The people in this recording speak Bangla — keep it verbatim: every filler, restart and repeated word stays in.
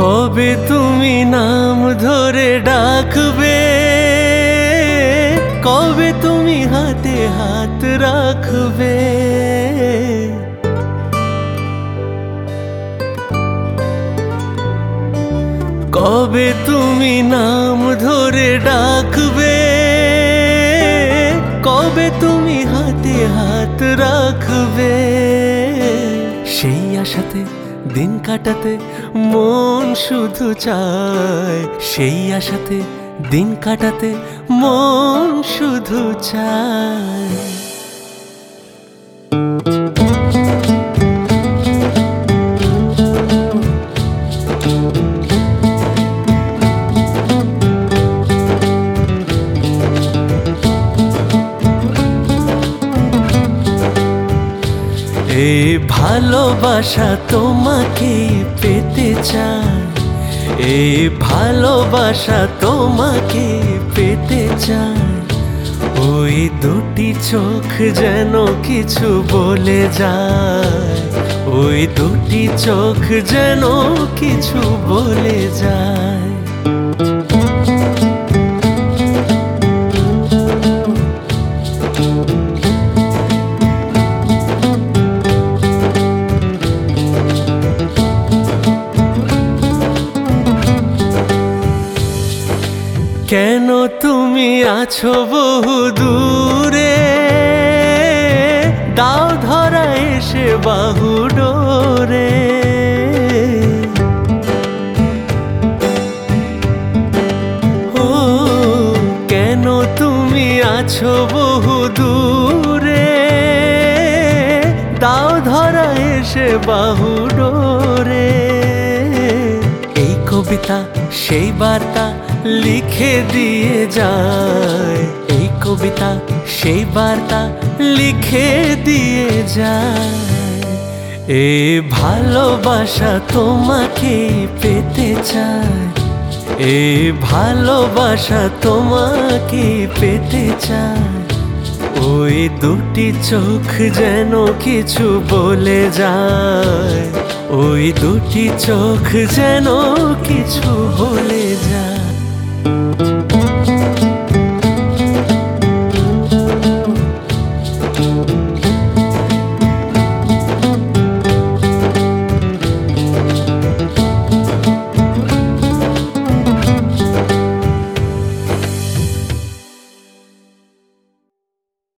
কবে তুমি নাম ধরে ডাকবে, কবে তুমি হাতে হাত রাখবে। কবে তুমি নাম ধরে ডাকবে, কবে তুমি হাতে হাত রাখবে। সেই আশাতে দিন কাটাতে মন শুধু চায়, সেই আশাতে দিন কাটাতে মন শুধু চায়। এই ভালোবাসা তোমাকে পেতে চায়, এই ভালোবাসা তোমাকে পেতে চায়। ওই দুটি চোখ যেন কিছু বলে যায়, ওই দুটি চোখ যেন কিছু বলে যায়। কেন তুমি আছো বহু দূরে, দাও ধরা এসে বাহু ডোরে। ও কেন তুমি আছো বহু দূরে, দাও ধরা এসে বাহু ডোরে। এই কবিতা সেই বার্তা লিখে দিয়ে যায়, এই কবিতা সেই বার্তা লিখে দিয়ে যায়। এই ভালোবাসা তোমাকে পেতে চায়, এই ভালোবাসা তোমাকে পেতে চায়। ওই দুটি চোখ যেন কিছু বলে যায়, ওই দুটি চোখ যেন কিছু বলে যায়।